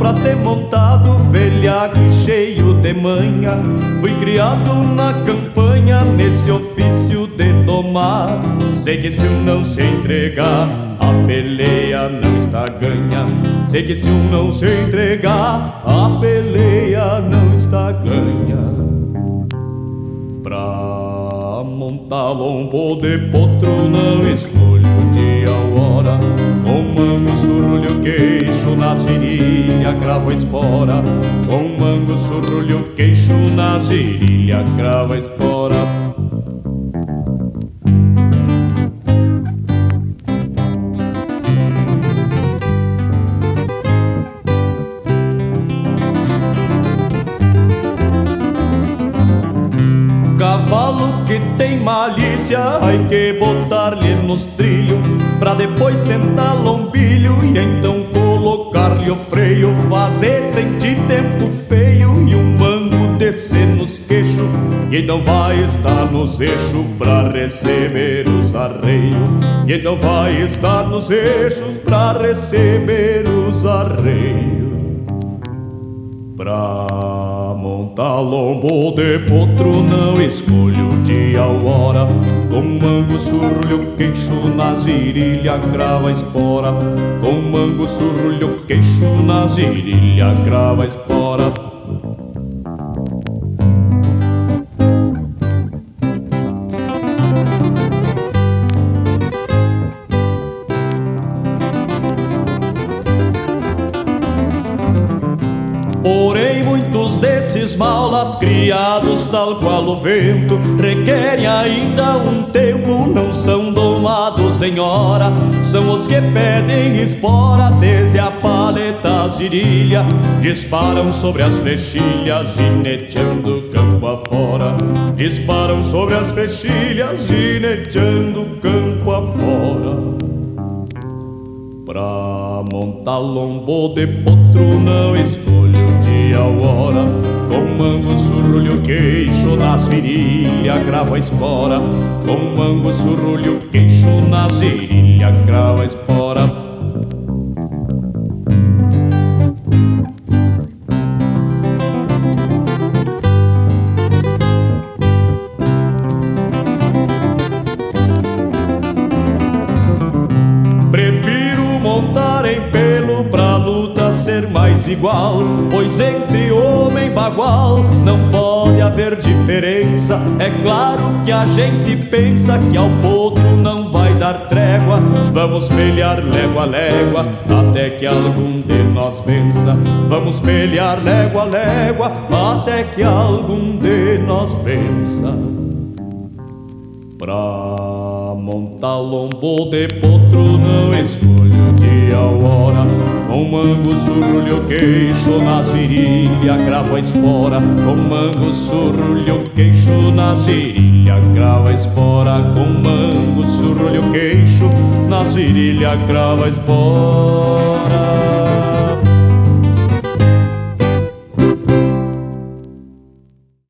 pra ser montado, velhaco e cheio de manha. Fui criado na campanha, nesse ofício de domar. Sei que se um não se entregar, a peleia não está ganha. Sei que se um não se entregar, a peleia não está ganha. Pra montar lombo de potro não escolho o dia ou hora. Com mango, surrulho, queixo, nas virilhas, cravo a espora. Com mango, surrulho, queixo, nas virilhas, cravo a espora. Cavalo que tem malícia, ai que botar-lhe nos trilhos, pra depois sentar lombilho e então colocar-lhe o freio. Fazer sentir tempo feio e um mango descer nos queixos, e então vai estar nos eixos pra receber os arreios. E então vai estar nos eixos pra receber os arreios. Pra montar lombo de potro não escolho o dia ou hora. Com mango, surrulho, queixo, nas virilhas, crava a espora. Com mango, surrulho, queixo, nas virilhas, crava a espora. Porém muitos desses maulas criados tal qual o vento requerem ainda um tempo, não são domados em hora. São os que pedem espora desde a paleta às virilhas, disparam sobre as flechilhas gineteando campo afora. Disparam sobre as flechilhas gineteando campo afora. Pra montar lombo de potro não escolho o dia ou hora. Com mango, surrulho, queixo, nas virilhas, cravo a espora. Com mango, surrulho, queixo, nas virilhas, cravo a espora. Montar em pelo pra luta ser mais igual, pois entre homem bagual não pode haver diferença. É claro que a gente pensa que ao potro não vai dar trégua. Vamos pelear légua a légua até que algum de nós vença. Vamos pelear légua a légua até que algum de nós vença. Pra montar lombo de potro não escolho dia ou hora. Com mango, surrulho, queixo, nas virilhas, cravo a espora. Com mango, surrulho, queixo, nas virilhas, cravo a espora. Com mango, surrulho, queixo, nas virilhas, cravo a espora.